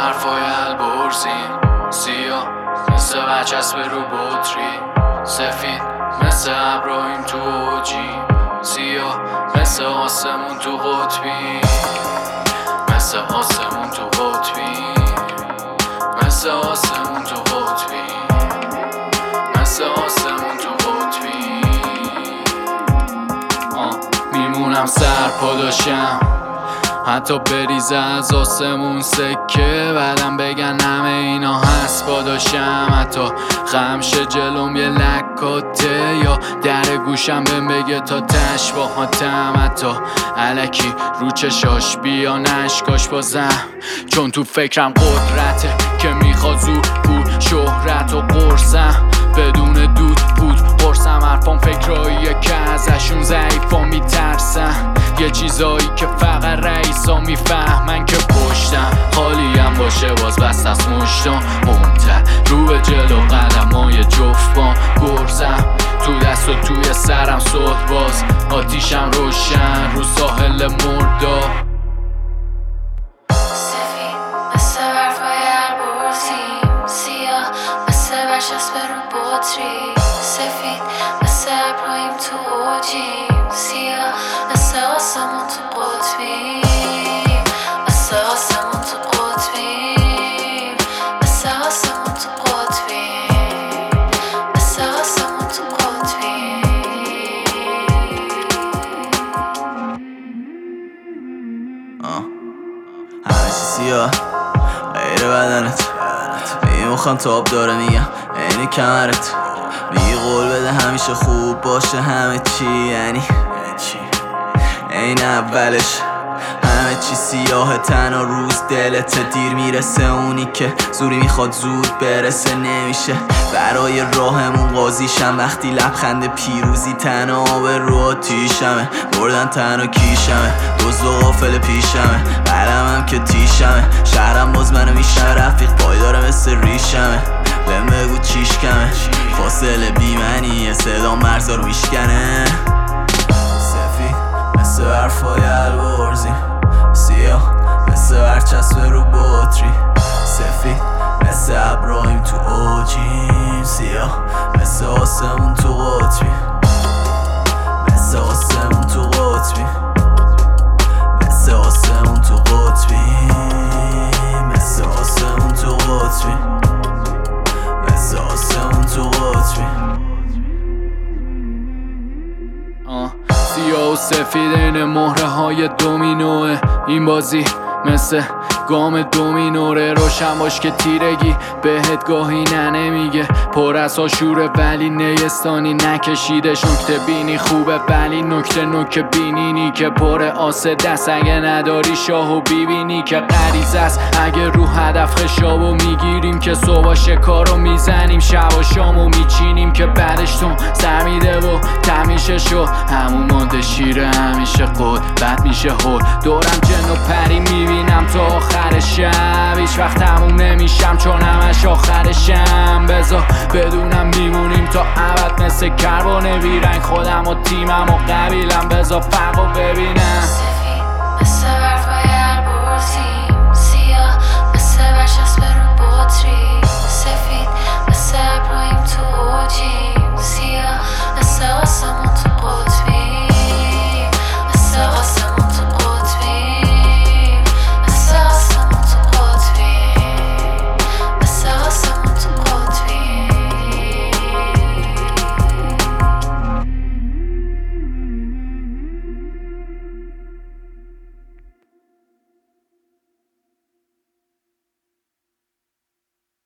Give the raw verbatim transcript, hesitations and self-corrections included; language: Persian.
حرفای البرزیم، سیاه مثل برچسب رو بطری، سفید مثل ابراهیم تو اوجیم، سیاه مثل آسمون تو قطبی، مثل آسمون تو قطبی، مثل آسمون تو قطبی، مثل آسمون تو قطبی. میمونم سر پاداشم حتی بریزه از آسمون سکه، بعدم بگن همه اینا هست پاداشم، حتی خمشه جلوم یه لکاته یا در گوشم بهم بگه تا تش با حاتم، حتی علکی رو چشاش بیا نشکاش بازم، چون تو فکرم قدرته که میخواد زور پول شهرت و قرصم، بدون دود بود قرصم حرفام فکراییه که ازشون ضعیفا میترسن، یه چیزایی که فقط رئیسا میفهمن که پشتم خالیم باشه باز بست از مشتم منتر رو به جلو قدمای جفتم، گرزم تو دست و توی سرم صد باز آتیشم روشن رو ساحل مردا، سفید مثل برفای البرزیم، سیاه مثل برچسب رو بطری، سفید مثل ابراهیم تو اوجیم، سیاه مثل آسمون تو قطبی، مثل آسمون تو قطبی، مثل آسمون تو قطبی، مثل آسمون تو قطبی. همه چی سیاه غیر بدنت، میگی مخم تاب داره میگم اینی کمرت، میگی قول بده همیشه خوب باشه همه چی، یعنی این اولش همه چی سیاه تنها روز دلت دیر میرسه، اونی که زوری میخواد زود برسه نمیشه، برای راهمون قاضیشم وقتی لبخند پیروزی تنها آب رو آتیشمه، بردن تنها کیشمه دزد و غافل پیشمه، قلمم که تیشمه، شهرم باز منو میشنه رفیق پایداره مثل ریشمه، بهم بگو چیش کمه فاصله بیمنیه صدا مرزا رو میشکنه، سفید مثل برفای البرزیم، سیاه مثل برچسب رو بطری، سفید مثل ابراهیم تو اوجیم، سیاه مثل آسمون تو قطبی، مثل آسمون تو قطبی، مثل آسمون تو قطبی، مثل آسمون تو قطبی، مثل آسمون تو قطبی. سیاه و سفید این مهره های دومینوه، این بازی مثل گام دومینوره، روشن باش که تیرگی بهت گاهی نه نمیگه، پر از آشوره ولی نیستانی نکشیدش، نکته بینی خوبه ولی نکته نکه بینینی که پر آسه دست، اگه نداری شاهو بیبینی که غریزه است، اگه رو هدف خشابو میگیریم که صبح شکارو میزنیم شب و شامو میچینیم که بعدش تون سر میده و تمیشه شو همون مانده شیره همیشه قد بد میشه هول، دورم جن و پری میبینم تا آخر شب، هیچ وقت تموم نمیشم چون همش آخرشم، بذار بدونم میمونیم تا ابد مثل کربن بیرنگ، خودم و تیمم و قبیلم بذار فرقو ببینم. سفید مثل